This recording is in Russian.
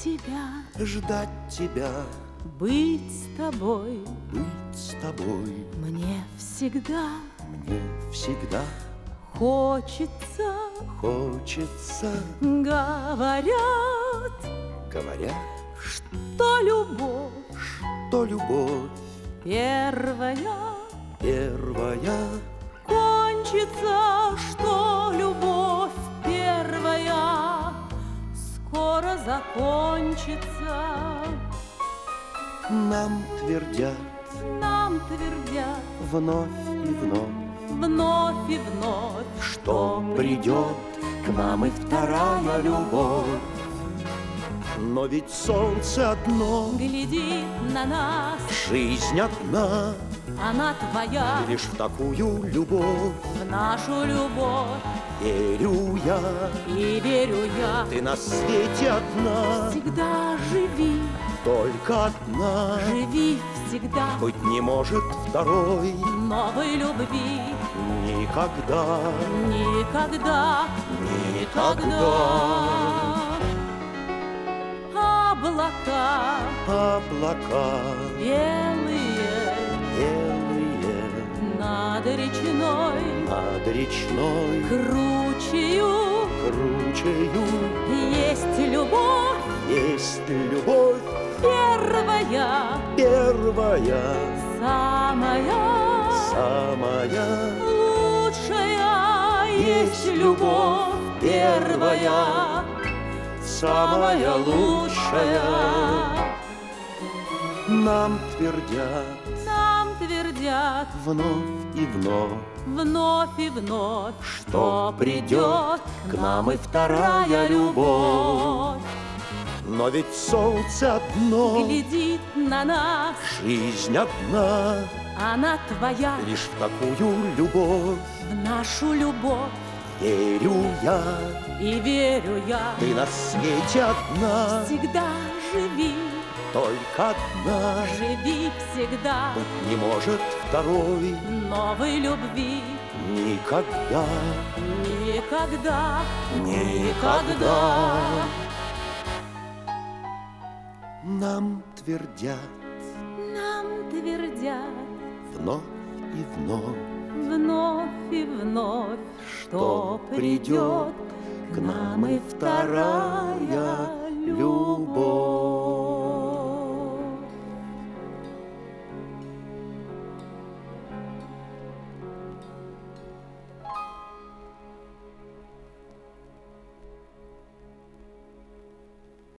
ждать тебя, быть с тобой. быть с тобой. Мне всегда хочется, говорят, что любовь первая кончится, что любовь первая скоро закончится. Нам твердят вновь и вновь, что придет к нам и вторая любовь. Но ведь солнце одно глядит на нас, жизнь одна, она твоя. лишь в такую любовь В нашу любовь верю я. и верю я. Ты на свете одна, Всегда живи, только одна, живи всегда. быть не может второй Новой любви никогда, никогда, никогда. Облака Белые над речной кручею. Есть любовь первая, самая лучшая. Есть любовь первая, самая лучшая. Нам твердят вновь и вновь, что придет к нам и вторая любовь. Но ведь солнце одно глядит на нас, жизнь одна, она твоя. лишь в такую любовь В нашу любовь верю я. и верю я. Ты на свете одна, Всегда живи, только одна, живи всегда. быть не может второй Новой любви никогда, никогда, никогда. Нам твердят вновь и вновь, что придет к нам и вторая